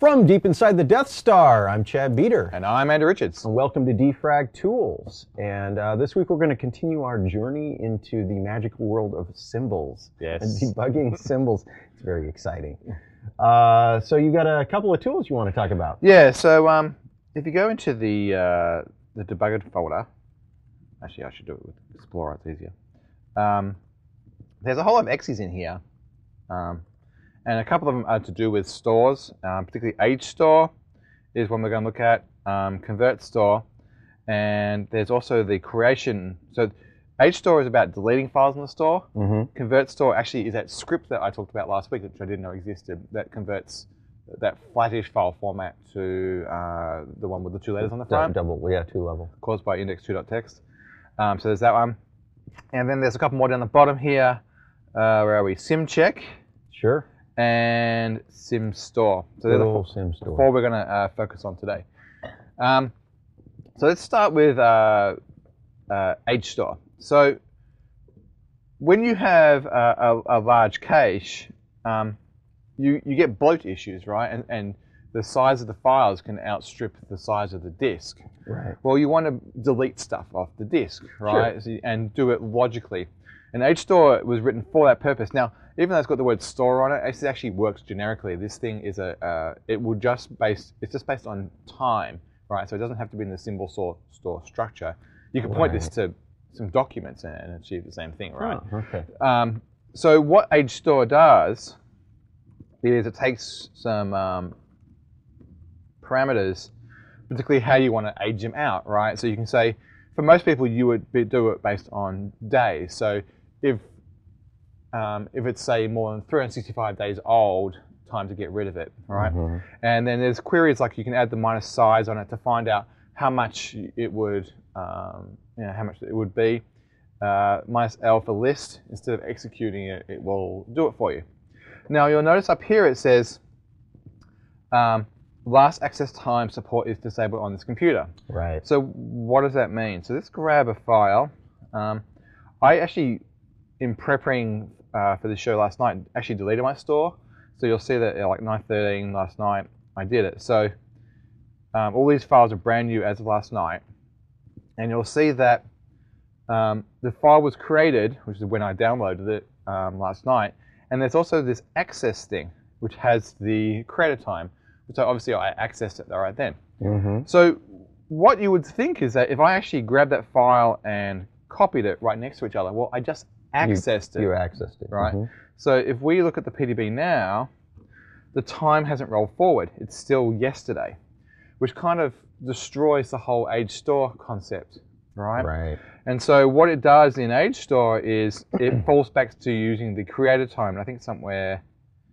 From deep inside the Death Star, I'm Chad Beater. And I'm Andrew Richards. And welcome to Defrag Tools. And this week we're going to continue our journey into the magical world of symbols. Yes. And debugging symbols. It's very exciting. So you got a couple of tools you want to talk about. Yeah, so if you go into the debugger folder, actually I should do it with Explorer, it's easier. There's a whole lot of exes in here. And a couple of them are to do with stores, particularly Age Store is one we're going to look at, Convert Store, and there's also the creation. So Age Store is about deleting files in the store. Mm-hmm. Convert Store actually is that script that I talked about last week, which I didn't know existed, that converts that flattish file format to the one with the two letters on the front. Double, yeah, two level. Caused by index2.txt. So there's that one. And then there's a couple more down the bottom here. Where are we? SimCheck. Sure. And SimStore. So they're the SimStore. four we're going to focus on today. So let's start with Age Store. So when you have a large cache, you get bloat issues, right? And the size of the files can outstrip the size of the disk. Right. Well, you want to delete stuff off the disk, right? Sure. And do it logically. And Age Store was written for that purpose. Now, even though it's got the word store on it, it actually works generically. This thing is it's just based on time, right? So it doesn't have to be in the symbol store structure. You can point this to some documents and achieve the same thing, right? Oh, okay. So what Age Store does is it takes some parameters, particularly how you want to age them out, right? So you can say, for most people, you would do it based on days. So if it's, say, more than 365 days old, time to get rid of it, right? Mm-hmm. And then there's queries like you can add the minus size on it to find out how much it would, how much it would be. Minus L for list. Instead of executing it, it will do it for you. Now you'll notice up here it says last access time support is disabled on this computer. Right. So what does that mean? So let's grab a file. I actually, in prepping for the show last night, actually deleted my store. So you'll see that at like 9:13 last night, I did it. So all these files are brand new as of last night. And you'll see that the file was created, which is when I downloaded it last night. And there's also this access thing, which has the creator time. So obviously I accessed it right then. Mm-hmm. So what you would think is that if I actually grabbed that file and copied it right next to each other, well, I just accessed it. You accessed it. Right? Mm-hmm. So if we look at the PDB now, the time hasn't rolled forward. It's still yesterday, which kind of destroys the whole Age Store concept, right? Right. And so what it does in Age Store is it falls back to using the creator time. And I think somewhere...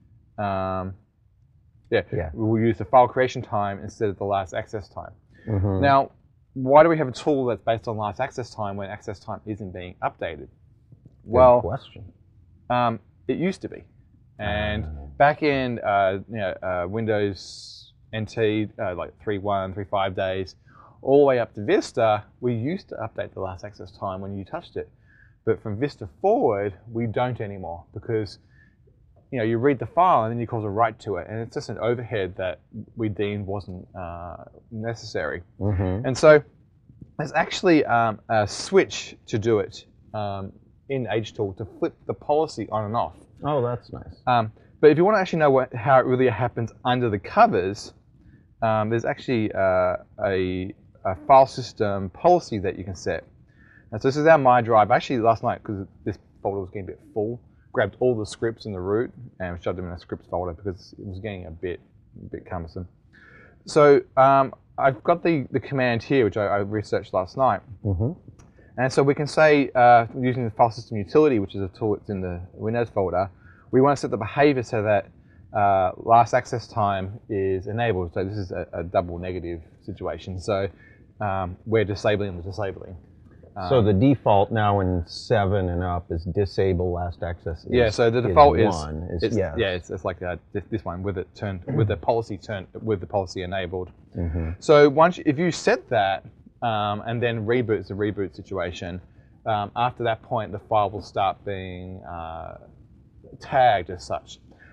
we'll use the file creation time instead of the last access time. Mm-hmm. Now, why do we have a tool that's based on last access time when access time isn't being updated? Good question. It used to be. And back in Windows NT, like 3.1, 3.5 days, all the way up to Vista, we used to update the last access time when you touched it. But from Vista forward, we don't anymore because you read the file and then you cause a write to it, and it's just an overhead that we deemed wasn't necessary. Mm-hmm. And so there's actually a switch to do it in HTool to flip the policy on and off. Oh, that's nice. But if you want to actually know how it really happens under the covers, there's actually a file system policy that you can set. And so this is our My Drive. Actually, last night, because this folder was getting a bit full, grabbed all the scripts in the root and shoved them in a scripts folder because it was getting a bit cumbersome. So I've got the command here, which I researched last night. Mm-hmm. And so we can say, using the file system utility, which is a tool that's in the Windows folder, we want to set the behavior so that last access time is enabled. So this is a double negative situation. So we're disabling the disabling. So the default now in 7 and up is disable last access. So the default is 1. It's like this one with it turned with the policy enabled. Mm-hmm. So if you set that and then reboots the reboot situation, after that point the file will start being tagged as such.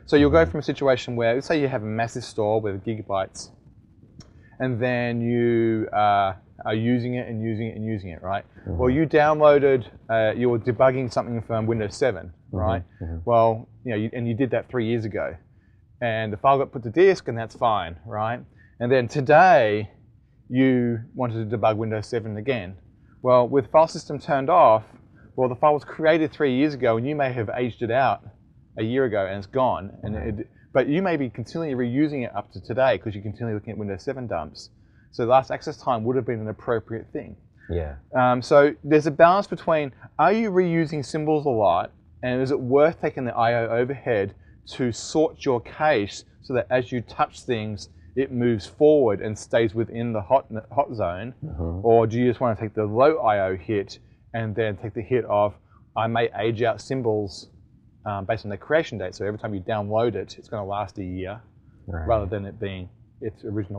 So you'll go from a situation where, let's say you have a massive store with gigabytes, and then you are using it and using it and using it, right? Well, you downloaded, you were debugging something from Windows 7, right? Well, and you did that 3 years ago, and the file got put to disk, and that's fine, right? And then today, you wanted to debug Windows 7 again. Well, with file system turned off, well, the file was created 3 years ago, and you may have aged it out a year ago, and it's gone. But you may be continually reusing it up to today because you're continually looking at Windows 7 dumps. So last access time would have been an appropriate thing. Yeah. So there's a balance between, are you reusing symbols a lot, and is it worth taking the I/O overhead to sort your cache so that as you touch things, it moves forward and stays within the hot zone? Or do you just want to take the low I/O hit and then take the hit of, I may age out symbols based on their creation date. So every time you download it, it's going to last a year, rather than it being its original.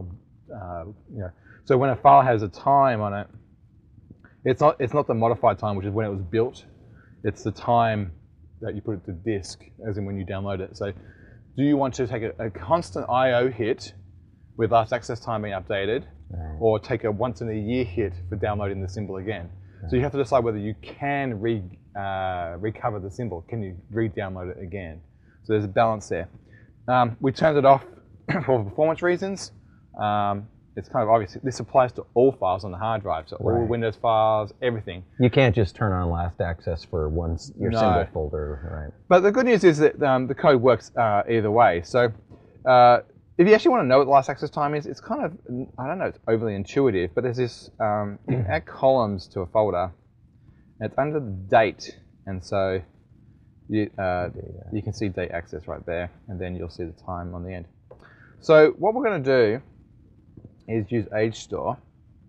So when a file has a time on it, it's not the modified time, which is when it was built. It's the time that you put it to disk, as in when you download it. So do you want to take a constant I/O hit with last access time being updated, or take a once in a year hit for downloading the symbol again? So you have to decide whether you can recover the symbol. Can you re-download it again? So there's a balance there. We turned it off for performance reasons. It's kind of obvious. This applies to all files on the hard drive, so all Windows files, everything. You can't just turn on last access for your symbol folder, right? But the good news is that the code works either way. So if you actually want to know what the last access time is, it's kind of, I don't know, it's overly intuitive, but there's this, you can add columns to a folder, and it's under the date, and so you can see date access right there, and then you'll see the time on the end. So what we're going to do is use age store,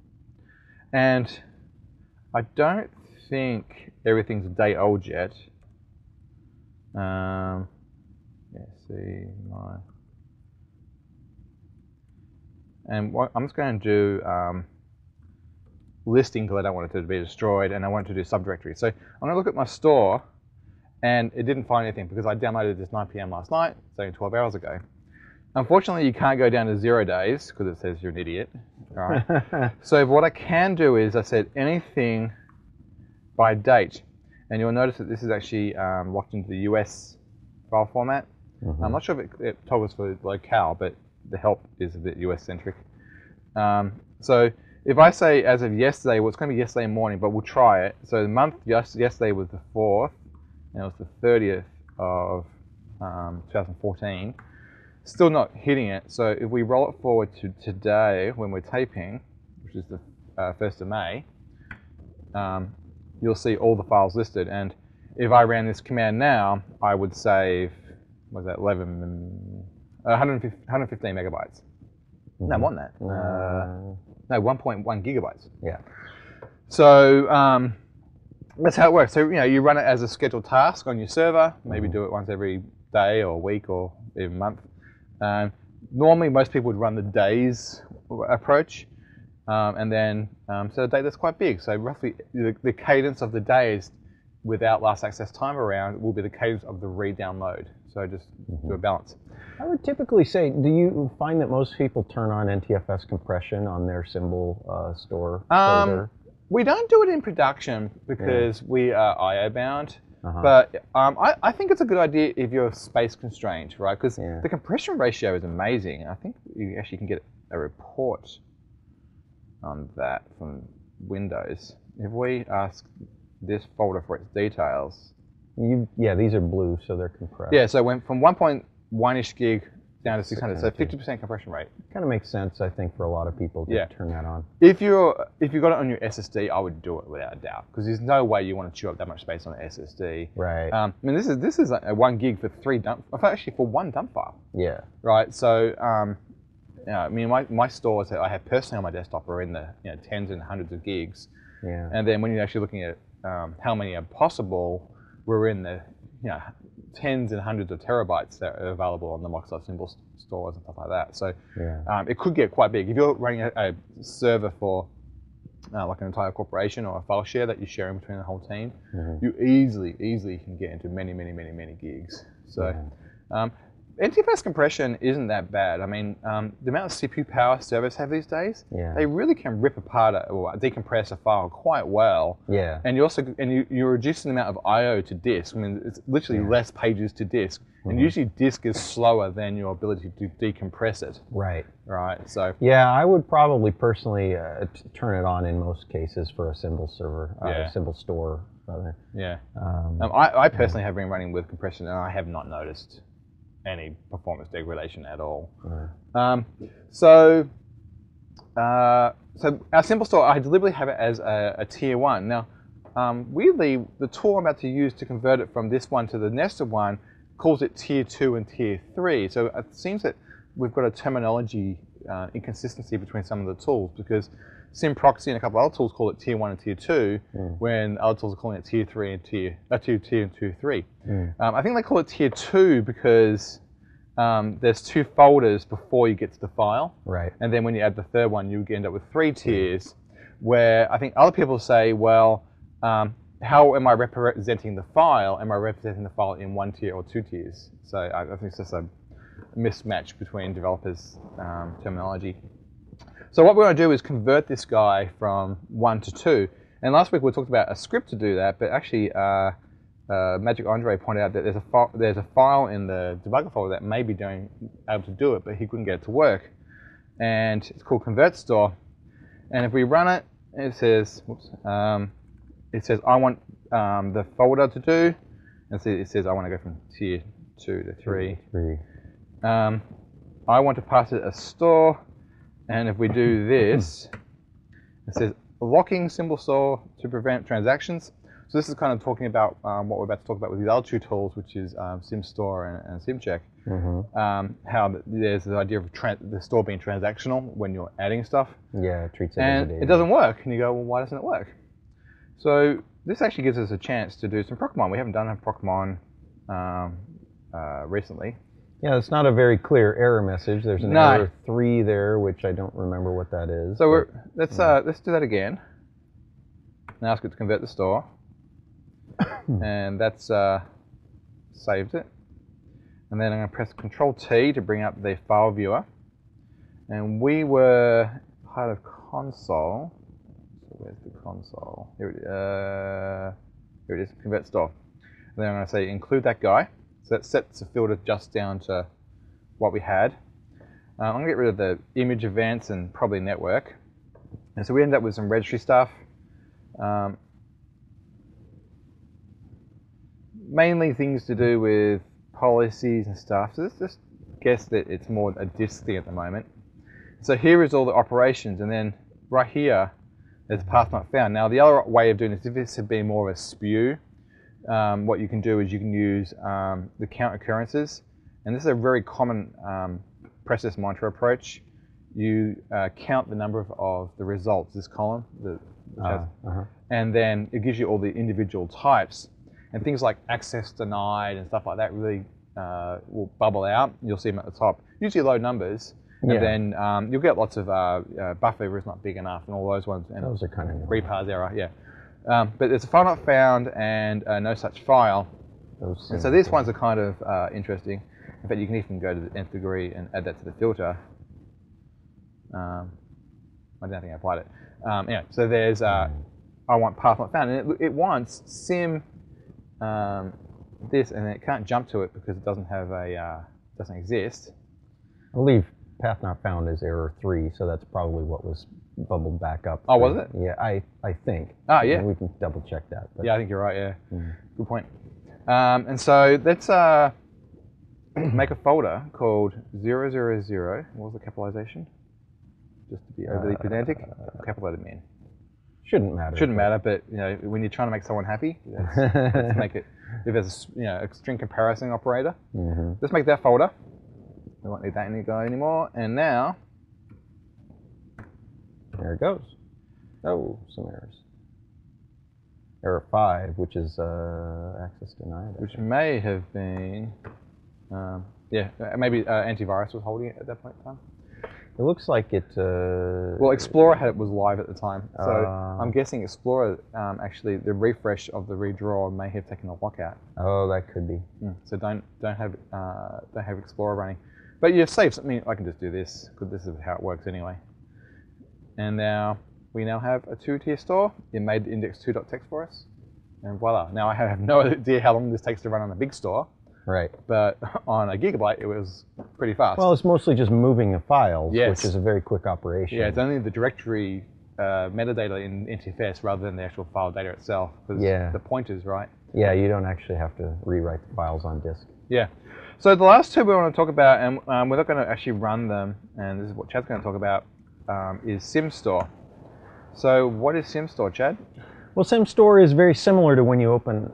and I don't think everything's a day old yet. Let's see, and what I'm just going to do listing because I don't want it to be destroyed, and I want to do subdirectory. So I'm going to look at my store, and it didn't find anything because I downloaded this 9 p.m. last night, it's only 12 hours ago. Unfortunately, you can't go down to 0 days because it says you're an idiot. All right. So what I can do is I said anything by date, and you'll notice that this is actually locked into the US file format. I'm not sure if it toggles for locale, but the help is a bit US centric. So if I say as of yesterday, well, it's going to be yesterday morning, but we'll try it. So the month yesterday was the 4th, and it was the 30th of 2014. Still not hitting it. So if we roll it forward to today, when we're taping, which is the 1st of May, you'll see all the files listed. And if I ran this command now, I would save, what was that, 115 megabytes. No, more than that. No, 1.1 gigabytes. Yeah. So that's how it works. So you run it as a scheduled task on your server. Maybe do it once every day or week or even month. Normally, most people would run the days approach, and then so a day that's quite big. So roughly, the cadence of the days without last access time around will be the cadence of the re-download. So just do a balance. I would typically say, do you find that most people turn on NTFS compression on their symbol store folder? We don't do it in production because we are I/O bound. But I think it's a good idea if you're space constrained, right? Because the compression ratio is amazing. I think you actually can get a report on that from Windows. If we ask this folder for its details. These are blue, so they're compressed. Yeah, so it went from 1.1-ish gig down to 600, so 50% compression rate. Kind of makes sense, I think, for a lot of people to turn that on. If you got it on your SSD, I would do it without a doubt, because there's no way you want to chew up that much space on an SSD. Right. I mean, this is like a 1 gig for 3 dump, actually for 1 dump file. Yeah. Right. So, I mean, my stores that I have personally on my desktop are in the tens and hundreds of gigs. Yeah. And then when you're actually looking at how many are possible, we're in the tens and hundreds of terabytes that are available on the Microsoft Symbol stores and stuff like that. So it could get quite big. If you're running a server for like an entire corporation or a file share that you're sharing between the whole team, you easily can get into many gigs. So NTFS compression isn't that bad. I mean, the amount of CPU power servers have these days, Yeah. they really can rip apart or decompress a file quite well. Yeah. And you're reducing the amount of I/O to disk. I mean, it's literally less pages to disk, and usually disk is slower than your ability to decompress it. Right. Right. So Yeah, I would probably personally turn it on in most cases for a symbol server, symbol store rather. yeah, I personally have been running with compression, and I have not noticed any performance degradation at all. Right. So our symbol store, I deliberately have it as a tier 1. Now, weirdly, the tool I'm about to use to convert it from this one to the nested one calls it tier 2 and tier 3. So it seems that we've got a terminology inconsistency between some of the tools, because SimProxy and a couple of other tools call it tier 1 and tier 2, when other tools are calling it tier 3 and tier 3. I think they call it tier 2 because there's 2 folders before you get to the file. Right. And then when you add the third one, you end up with 3 tiers, where I think other people say, well, how am I representing the file? Am I representing the file in 1 tier or 2 tiers? So I think it's just a mismatch between developers' terminology. So what we're going to do is convert this guy from 1 to 2. And last week we talked about a script to do that, but actually Magic Andre pointed out that there's a file in the debugger folder that may be able to do it, but he couldn't get it to work. And it's called convert store. And if we run it, it says, I want the folder to do, and so it says I want to go from tier 2 to 3. I want to pass it a store, and if we do this, it says locking symbol store to prevent transactions. So this is kind of talking about what we're about to talk about with these other 2 tools, which is SimStore and SimCheck. How there's the idea of the store being transactional when you're adding stuff. Yeah, it treats it as a and data. it doesn't work. And you go, well, why doesn't it work? So this actually gives us a chance to do some Procmon. We haven't done a Procmon recently. Yeah, it's not a very clear error message. There's an error 3 there, which I don't remember what that is. So let's do that again. And ask it to convert the store. And that's saved it. And then I'm going to press Control-T to bring up the file viewer. And we were part of console. So where's the console? Here it is, convert store. And then I'm going to say include that guy. So that sets the filter just down to what we had. I'm going to get rid of the image events and probably network. And so we end up with some registry stuff. Mainly things to do with policies and stuff. So let's just guess that it's more a disk thing at the moment. So here is all the operations, and then right here there's path not found. Now the other way of doing this, if this had been more of a spew, what you can do is you can use the count occurrences, and this is a very common process monitor approach. You count the number of the results, this column, and then it gives you all the individual types. And things like access denied and stuff like that really will bubble out. You'll see them at the top. Usually low numbers. And then you'll get lots of buffer is not big enough and all those ones. And those are kind of reparse error, but there's a file not found and no such file. And so these ones are kind of interesting. In fact, you can even go to the nth degree and add that to the filter. I don't think I applied it. Anyway, so there's I want path not found. And it wants sim this, and it can't jump to it because it doesn't have doesn't exist. I believe path not found is error 3, so that's probably what was bubbled back up. Oh, was it? Yeah, I think. Ah, yeah. We can double check that. But. Yeah, I think you're right. Yeah, good point. And so let's make a folder called 000. What was the capitalization? Just to be overly pedantic, capitalize them in. Shouldn't matter. Shouldn't matter, but you know, when you're trying to make someone happy, let's make it. If there's a string comparison operator, let's make that folder. We won't need that anymore. And now, there it goes. Oh, some errors. Error 5, which is access denied. Which may have been, maybe antivirus was holding it at that point in time. It looks like it. Well, Explorer was live at the time, so Uh, I'm guessing Explorer actually the refresh of the redraw may have taken the lock out. Oh, that could be. So don't have Explorer running, but you're safe. I mean, I can just do this because this is how it works anyway. And now we have a 2-tier store. It made index2.txt for us, and voila! Now I have no idea how long this takes to run on a big store. Right. But on a Gigabyte, it was pretty fast. Well, it's mostly just moving the files, Yes. which is a very quick operation. Yeah, it's only the directory metadata in NTFS rather than the actual file data itself. Because the pointers, right? Yeah, you don't actually have to rewrite the files on disk. Yeah. So the last two we want to talk about, and we're not going to actually run them, and this is what Chad's going to talk about, is SimStore. So what is SimStore, Chad? Well, SimStore is very similar to when you open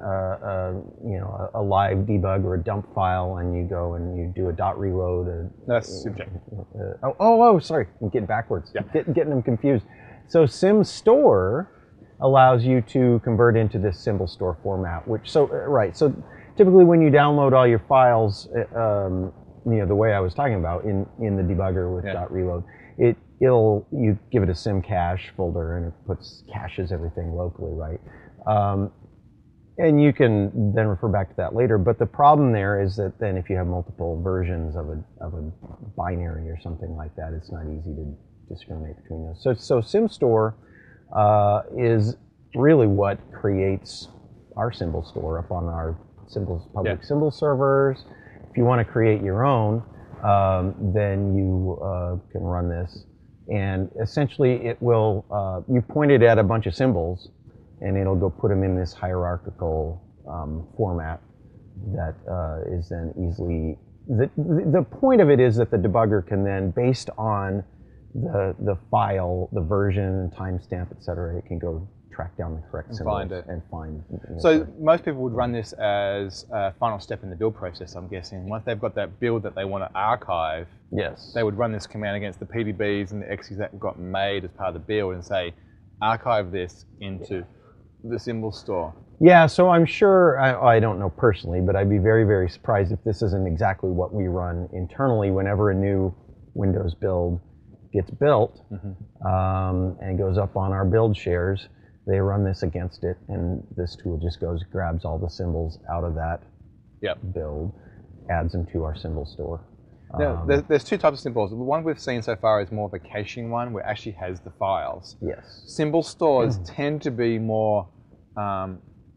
a live debug or a dump file, and you go and you do a dot reload. That's SimCheck. Sorry, I'm getting backwards. Yeah. Getting them confused. So SimStore allows you to convert into this symbol store format, so typically when you download all your files, the way I was talking about in the debugger with dot reload, you give it a Simcache folder and it caches everything locally, right? And you can then refer back to that later. But the problem there is that then if you have multiple versions of a binary or something like that, it's not easy to discriminate between those. So SimStore is really what creates our symbol store up on our public symbol servers. If you want to create your own, then you can run this. And essentially it will, you point it at a bunch of symbols and it'll go put them in this hierarchical format that is then easily, the point of it is that the debugger can then, based on the file, the version, timestamp, etc., it can go track down the correct symbols and find. So most people would run this as a final step in the build process, I'm guessing. Once they've got that build that they want to archive, they would run this command against the PDBs and the exes that got made as part of the build and say, archive this into the symbol store. Yeah, so I'm sure, I don't know personally, but I'd be very, very surprised if this isn't exactly what we run internally whenever a new Windows build gets built and goes up on our build shares. They run this against it, and this tool just grabs all the symbols out of that build, adds them to our symbol store. Now, there's two types of symbols. The one we've seen so far is more of a caching one, where it actually has the files. Yes. Symbol stores tend to be more, how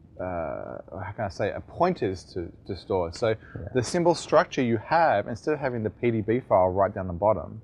can I say, pointers to store. So the symbol structure you have, instead of having the PDB file right down the bottom,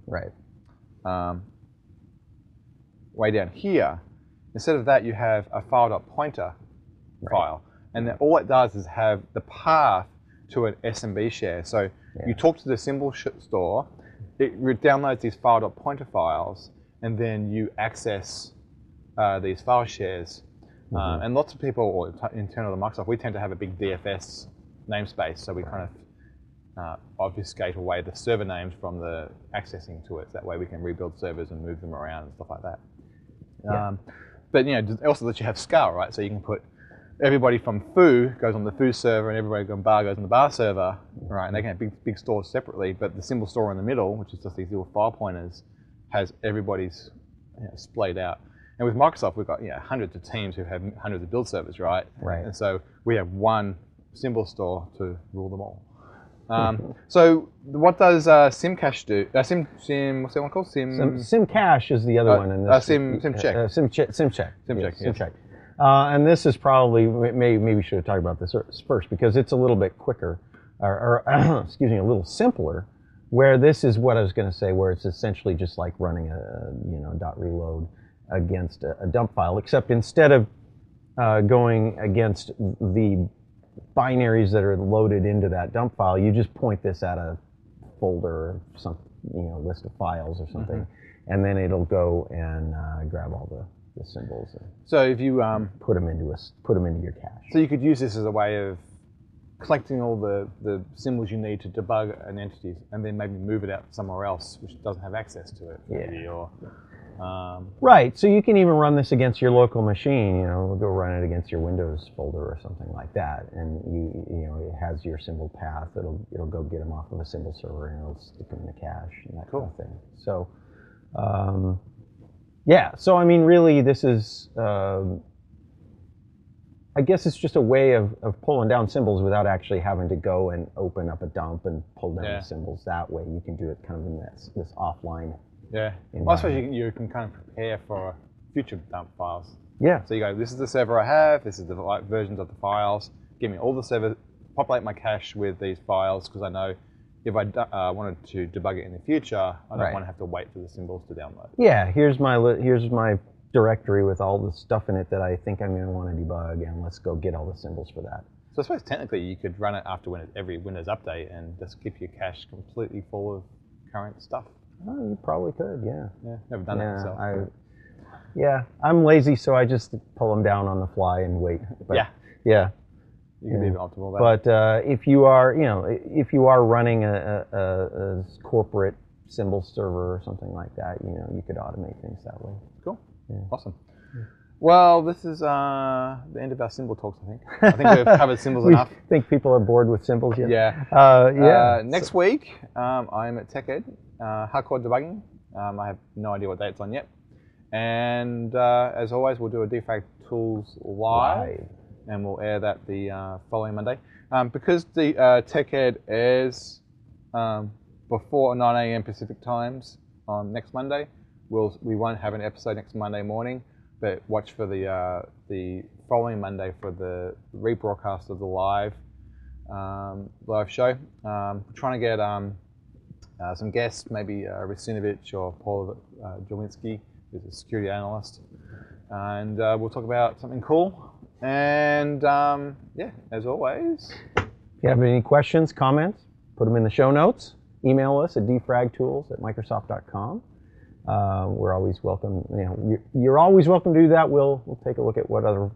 way down here, instead of that, you have a file.pointer file. And then all it does is have the path to an SMB share. So you talk to the symbol store, it downloads these file.pointer files, and then you access these file shares. And lots of people, or internal to Microsoft, we tend to have a big DFS namespace, so we kind of obfuscate away the server names from the accessing to it. So that way we can rebuild servers and move them around and stuff like that. But it also lets you have scale, right? So you can put everybody from foo goes on the foo server and everybody from bar goes on the bar server, right? And they can have big stores separately, but the symbol store in the middle, which is just these little file pointers, has everybody's splayed out. And with Microsoft, we've got hundreds of teams who have hundreds of build servers, right? And so we have one symbol store to rule them all. So what does Simcache do? What's that one called? Simcache is the other one. And Simcheck. Simcheck. And this is probably, maybe we should have talked about this first, because it's a little bit quicker, or excuse me, a little simpler, where this is what I was going to say, where it's essentially just like running a dot reload against a dump file, except instead of going against the binaries that are loaded into that dump file, you just point this at a folder or some list of files or something, and then it'll go and grab all the symbols. And so if you put them into your cache. So you could use this as a way of collecting all the symbols you need to debug an entity, and then maybe move it out somewhere else which doesn't have access to it. Maybe, or right, so you can even run this against your local machine. Go run it against your Windows folder or something like that, and it has your symbol path. It'll go get them off of a symbol server and it'll stick them in the cache and that kind of thing. So Yeah, so I mean, really, this is, I guess it's just a way of pulling down symbols without actually having to go and open up a dump and pull down the symbols that way. You can do it kind of in this offline. Yeah. Well, I suppose you can kind of prepare for future dump files. Yeah. So you go, this is the server I have, this is the versions of the files, give me all the server, populate my cache with these files, because I know if I wanted to debug it in the future, I don't want to have to wait for the symbols to download. Yeah, here's my directory with all the stuff in it that I think I'm going to want to debug, and let's go get all the symbols for that. So I suppose technically you could run it after every Windows update and just keep your cache completely full of current stuff. Oh, you probably could, yeah. Yeah, never done that myself. I'm lazy, so I just pull them down on the fly and wait. But, yeah. You can be optimal about it. But if you are, if you are running a corporate symbol server or something like that, you could automate things that way. Cool. Yeah. Awesome. Well, this is the end of our symbol talks, I think. I think we've covered symbols enough. I think people are bored with symbols yet. Yeah. Next week, I'm at TechEd, Hardcore Debugging. I have no idea what day it's on yet. And as always, we'll do a Defrag Tools live. And we'll air that the following Monday. Because the TechEd airs before 9 a.m. Pacific times on next Monday, we won't have an episode next Monday morning, but watch for the following Monday for the rebroadcast of the live show. We're trying to get some guests, maybe Rasinovich or Paul Jawinski, who's a security analyst, and we'll talk about something cool. And as always, if you have any questions, comments, put them in the show notes. Email us at defragtools@microsoft.com. We're always welcome. You're always welcome to do that. We'll take a look at what other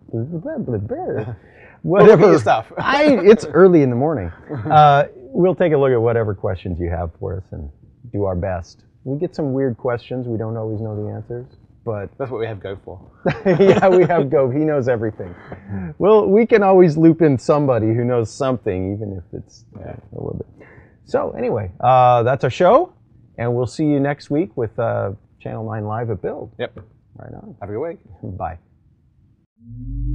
whatever stuff. It's early in the morning. We'll take a look at whatever questions you have for us and do our best. We get some weird questions. We don't always know the answers. But that's what we have Go for. Yeah, we have Go. He knows everything. Well, we can always loop in somebody who knows something, even if it's a little bit. So anyway, that's our show, and we'll see you next week with Channel 9 Live at Build. Yep. Right on. Have a good week. Bye.